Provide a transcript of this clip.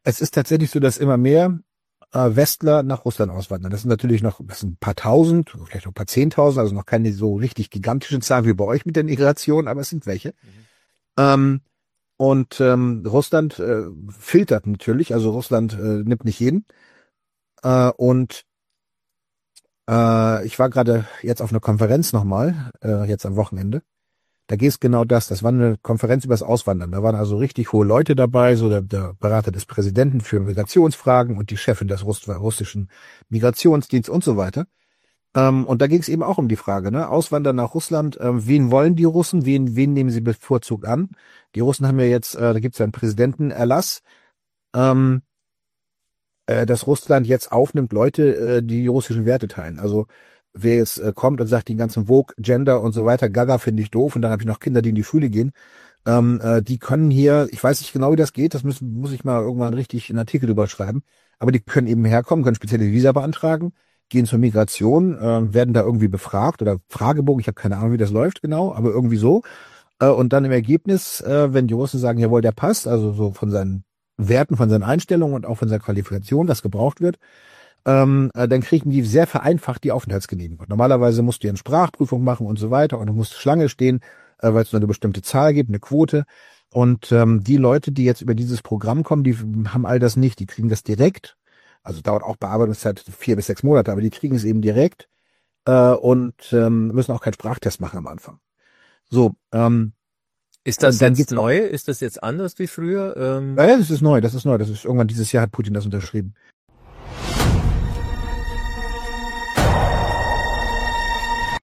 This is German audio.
Es ist tatsächlich so, dass immer mehr Westler nach Russland auswandern. Das sind natürlich das sind ein paar tausend, vielleicht noch ein paar zehntausend, also noch keine so richtig gigantischen Zahlen wie bei euch mit der Migration, aber es sind welche. Mhm. Ähm, Russland filtert natürlich, also Russland nimmt nicht jeden. Und ich war gerade jetzt auf einer Konferenz nochmal, jetzt am Wochenende. Da geht es genau das. Das war eine Konferenz über das Auswandern. Da waren also richtig hohe Leute dabei, so der Berater des Präsidenten für Migrationsfragen und die Chefin des russischen Migrationsdienstes und so weiter. Und da ging es eben auch um die Frage, ne? Auswandern nach Russland, wen wollen die Russen, wen nehmen sie bevorzugt an? Die Russen haben ja jetzt, da gibt es ja einen Präsidentenerlass, ähm, dass Russland jetzt aufnimmt Leute, die russischen Werte teilen. Also wer jetzt kommt und sagt, die ganzen Vogue, Gender und so weiter, Gaga finde ich doof und dann habe ich noch Kinder, die in die Schule gehen, die können hier, ich weiß nicht genau, wie das geht, das muss ich mal irgendwann richtig einen Artikel drüber schreiben, aber die können eben herkommen, können spezielle Visa beantragen, gehen zur Migration, werden da irgendwie befragt oder Fragebogen, ich habe keine Ahnung, wie das läuft genau, aber irgendwie so. Und dann im Ergebnis, wenn die Russen sagen, jawohl, der passt, also so von seinen Werten, von seinen Einstellungen und auch von seiner Qualifikation, was gebraucht wird, dann kriegen die sehr vereinfacht die Aufenthaltsgenehmigung. Normalerweise musst du ja eine Sprachprüfung machen und so weiter und du musst Schlange stehen, weil es nur eine bestimmte Zahl gibt, eine Quote. Und die Leute, die jetzt über dieses Programm kommen, die haben all das nicht. Die kriegen das direkt. Also dauert auch Bearbeitungszeit 4 bis 6 Monate, aber die kriegen es eben direkt und müssen auch keinen Sprachtest machen am Anfang. So, Ist das und dann jetzt geht's neu? Ist das jetzt anders wie früher? ja, das ist neu. Das ist irgendwann dieses Jahr hat Putin das unterschrieben.